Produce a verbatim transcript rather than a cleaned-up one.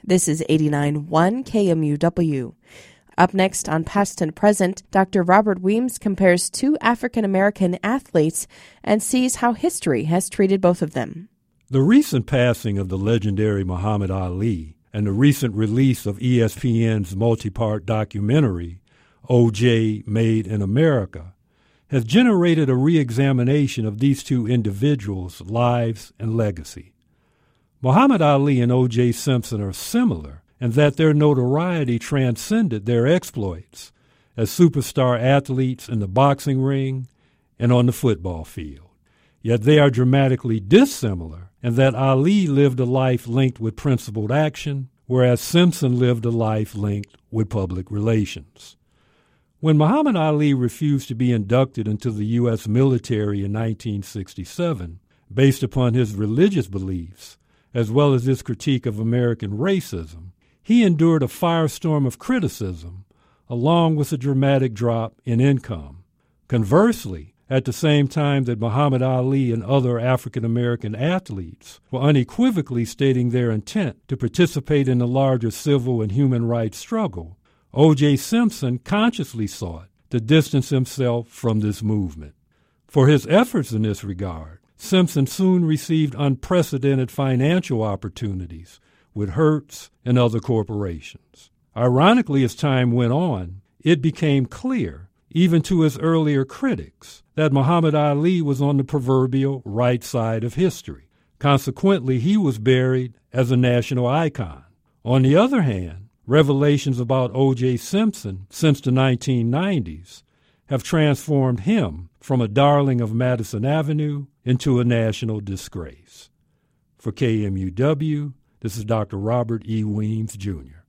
This is eighty-nine point one K M U W. Up next on Past and Present, Doctor Robert Weems compares two African-American athletes and sees how history has treated both of them. The recent passing of the legendary Muhammad Ali and the recent release of E S P N's multi-part documentary, O J Made in America, has generated a re-examination of these two individuals' lives and legacy. Muhammad Ali and O J Simpson are similar in that their notoriety transcended their exploits as superstar athletes in the boxing ring and on the football field. Yet they are dramatically dissimilar in that Ali lived a life linked with principled action, whereas Simpson lived a life linked with public relations. When Muhammad Ali refused to be inducted into the U S military in nineteen sixty-seven, based upon his religious beliefs, as well as his critique of American racism, he endured a firestorm of criticism, along with a dramatic drop in income. Conversely, at the same time that Muhammad Ali and other African-American athletes were unequivocally stating their intent to participate in the larger civil and human rights struggle, O J Simpson consciously sought to distance himself from this movement. For his efforts in this regard, Simpson soon received unprecedented financial opportunities with Hertz and other corporations. Ironically, as time went on, it became clear, even to his earlier critics, that Muhammad Ali was on the proverbial right side of history. Consequently, he was buried as a national icon. On the other hand, revelations about O J Simpson since the nineteen nineties have transformed him from a darling of Madison Avenue into a national disgrace. For K M U W, this is Doctor Robert E. Weems, Junior